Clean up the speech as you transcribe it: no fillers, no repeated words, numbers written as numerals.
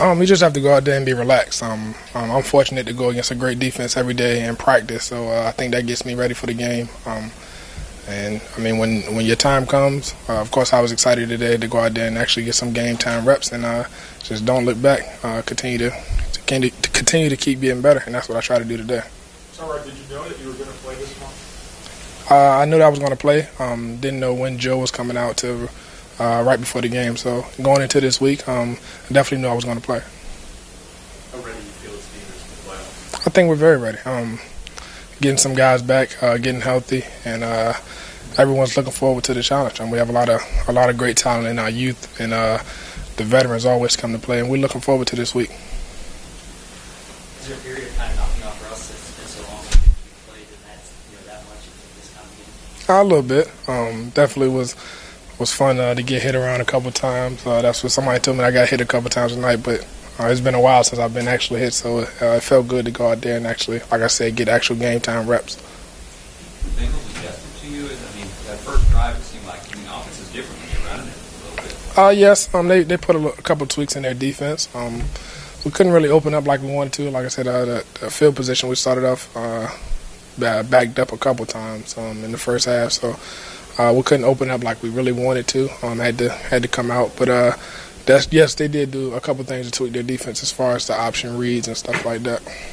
We just have to go out there and be relaxed. I'm fortunate to go against a great defense every day in practice, so I think that gets me ready for the game. And I mean, when your time comes, of course, I was excited today to go out there and actually get some game time reps, and just don't look back. Continue to keep getting better, and that's what I try to do today. So, did you know that you were going to play this month? I knew that I was going to play. Didn't know when Joe was coming out to right before the game. So going into this week, I definitely knew I was going to play. How ready do you feel this team is for the playoffs? I think we're very ready. Getting some guys back, getting healthy, and everyone's looking forward to the challenge. We have a lot of great talent in our youth, and the veterans always come to play, and we're looking forward to this week. Is there a period of time knocking off rust that's been so long since you played and that's that much in this kind of game? A little bit. Definitely was fun to get hit around a couple times. That's what somebody told me. I got hit a couple times tonight, but it's been a while since I've been actually hit, so it felt good to go out there and actually, like I said, get actual game time reps. Bengals adjusted to you? I mean, that first drive, it seemed like the offense is different when you're running it a little bit. Yes, they put a couple tweaks in their defense. We couldn't really open up like we wanted to. Like I said, the field position we started off backed up a couple times in the first half, so we couldn't open up like we really wanted to. Had to come out, but yes, they did do a couple things to tweak their defense as far as the option reads and stuff like that.